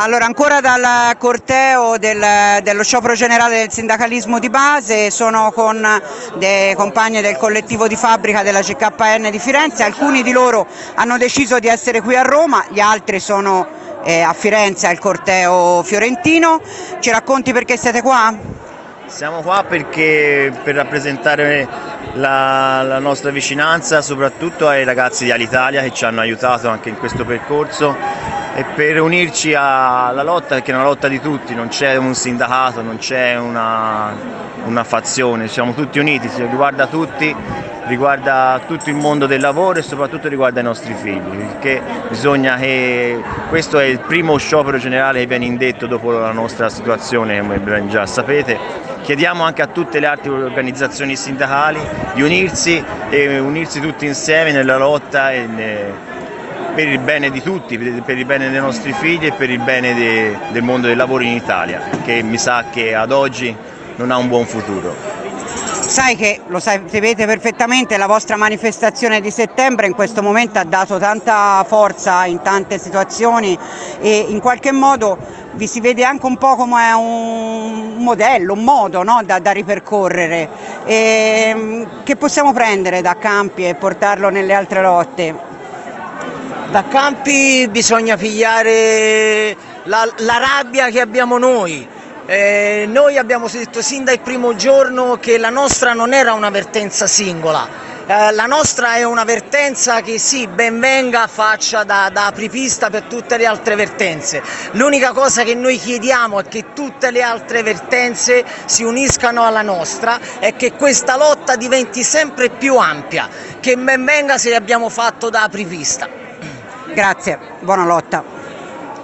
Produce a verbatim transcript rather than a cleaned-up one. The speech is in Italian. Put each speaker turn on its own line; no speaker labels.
Allora, ancora dal corteo del, dello sciopero generale del sindacalismo di base, sono con dei compagni del collettivo di fabbrica della C K N di Firenze. Alcuni di loro hanno deciso di essere qui a Roma, gli altri sono eh, a Firenze al corteo fiorentino. Ci racconti perché siete qua?
Siamo qua perché per rappresentare la, la nostra vicinanza soprattutto ai ragazzi di Alitalia che ci hanno aiutato anche in questo percorso, e per unirci alla lotta, perché è una lotta di tutti, non c'è un sindacato, non c'è una, una fazione, siamo tutti uniti, si riguarda tutti, riguarda tutto il mondo del lavoro e soprattutto riguarda i nostri figli, perché bisogna che questo è il primo sciopero generale che viene indetto dopo la nostra situazione, come ben già sapete. Chiediamo anche a tutte le altre organizzazioni sindacali di unirsi e unirsi tutti insieme nella lotta e ne, per il bene di tutti, per il bene dei nostri figli e per il bene de, del mondo del lavoro in Italia, che mi sa che ad oggi non ha un buon futuro.
Sai che, lo sapete perfettamente, la vostra manifestazione di settembre in questo momento ha dato tanta forza in tante situazioni e in qualche modo vi si vede anche un po' come un modello, un modo, no? da, da ripercorrere, e, che possiamo prendere da Campi e portarlo nelle altre lotte.
Da Campi bisogna pigliare la, la rabbia che abbiamo noi. Eh, noi abbiamo detto sin dal primo giorno che la nostra non era una vertenza singola, eh, la nostra è una vertenza che sì, ben venga, faccia da, da apripista per tutte le altre vertenze. L'unica cosa che noi chiediamo è che tutte le altre vertenze si uniscano alla nostra e che questa lotta diventi sempre più ampia, che ben venga se abbiamo fatto da apripista.
Grazie, buona lotta.